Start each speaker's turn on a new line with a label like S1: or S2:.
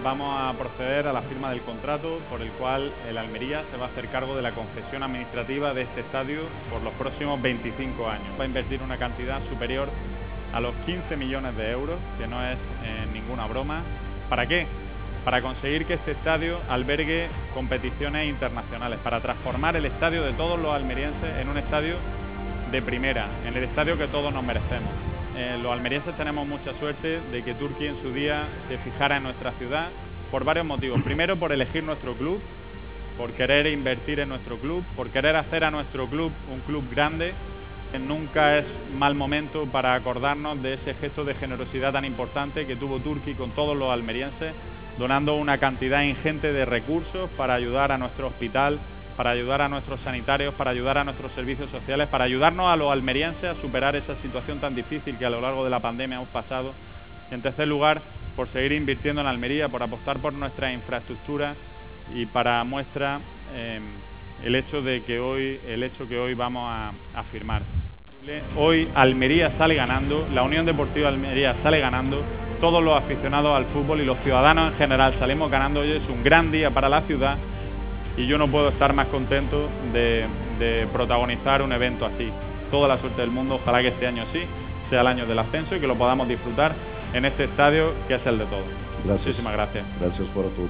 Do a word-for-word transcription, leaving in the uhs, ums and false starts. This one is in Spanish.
S1: vamos a proceder a la firma del contrato por el cual el Almería se va a hacer cargo de la concesión administrativa de este estadio por los próximos veinticinco años. Va a invertir una cantidad superior a los quince millones de euros, que no es eh, ninguna broma. ¿Para qué? Para conseguir que este estadio albergue competiciones internacionales, para transformar el estadio de todos los almerienses en un estadio de primera, en el estadio que todos nos merecemos. Eh, los almerienses tenemos mucha suerte de que Turki en su día se fijara en nuestra ciudad por varios motivos. Primero, por elegir nuestro club, por querer invertir en nuestro club, por querer hacer a nuestro club un club grande. Nunca es mal momento para acordarnos de ese gesto de generosidad tan importante que tuvo Turki con todos los almerienses, donando una cantidad ingente de recursos para ayudar a nuestro hospital, para ayudar a nuestros sanitarios, para ayudar a nuestros servicios sociales, para ayudarnos a los almerienses a superar esa situación tan difícil que a lo largo de la pandemia hemos pasado. Y en tercer lugar, por seguir invirtiendo en Almería, por apostar por nuestra infraestructura y para muestra eh, el hecho de que hoy, el hecho que hoy vamos a, a firmar. Hoy Almería sale ganando, la Unión Deportiva Almería sale ganando, todos los aficionados al fútbol y los ciudadanos en general salimos ganando. Hoy es un gran día para la ciudad y yo no puedo estar más contento de, de protagonizar un evento así. Toda la suerte del mundo, ojalá que este año sí sea el año del ascenso y que lo podamos disfrutar en este estadio que es el de todos.
S2: Gracias.
S1: Muchísimas gracias.
S2: Gracias por tu